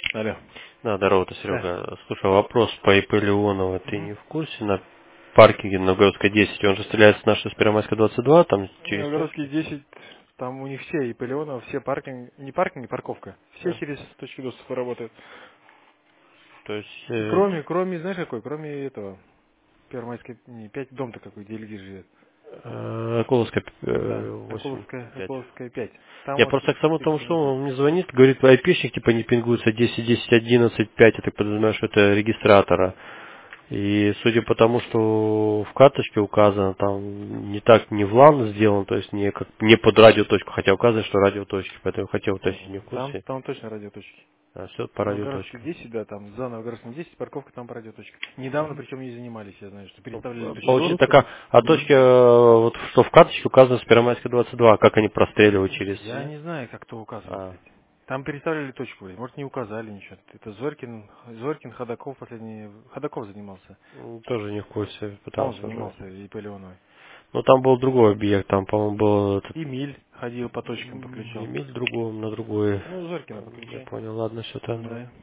Алло. Да, здорово, это Да. Серега. Слушай, вопрос по ИП Леонова. Ты Угу. не в курсе? На паркинге на Новгородской 10 он же стреляет с нашей с Первомайской 22, там через Новгородский точки? 10, там у них все, и Пелеонов, все паркинг, не паркинг, парковка. Все Да. через точки доступа работают. То есть, Кроме, знаешь какой? Кроме этого, Первомайской, не, 5 дом-то какой, где Ильгиз живет. Околовская Да, 8, 5. Околовская 5. Там Я вот просто к тому, через что работает. он мне звонит, говорит, айпишник типа не пингуется 10, 10, 11, 5, я так подразумеваю, что это регистратора. И судя по тому, что в карточке указано, там не так, не в LAN сделан, то есть не, как, не под радиоточку, хотя указано, что радиоточки, поэтому хотел уточнить, не в курсе. Там точно радиоточки. А все по Новгородский радиоточкам. 10, да, там за Новгородским 10, парковка там по радиоточке. Недавно, причем не занимались, я знаю, что переставляли точки Получается, доступа. такая, а точки, вот, что в карточке указано с Первомайской 22, как они простреливают через... Я не знаю, как кто указывал, А, кстати. Там переставляли точку, может не указали ничего. Это Зорькин, Ходаков последний, Ходаков занимался. тоже не в курсе, Он пытался уже. занимался и Леоновой. Но там был другой объект, там, по-моему, был этот Эмиль ходил по точкам, подключал. Эмиль другой, на другой. Ну, Зорькина Я подключай. понял, ладно, все тогда. Да.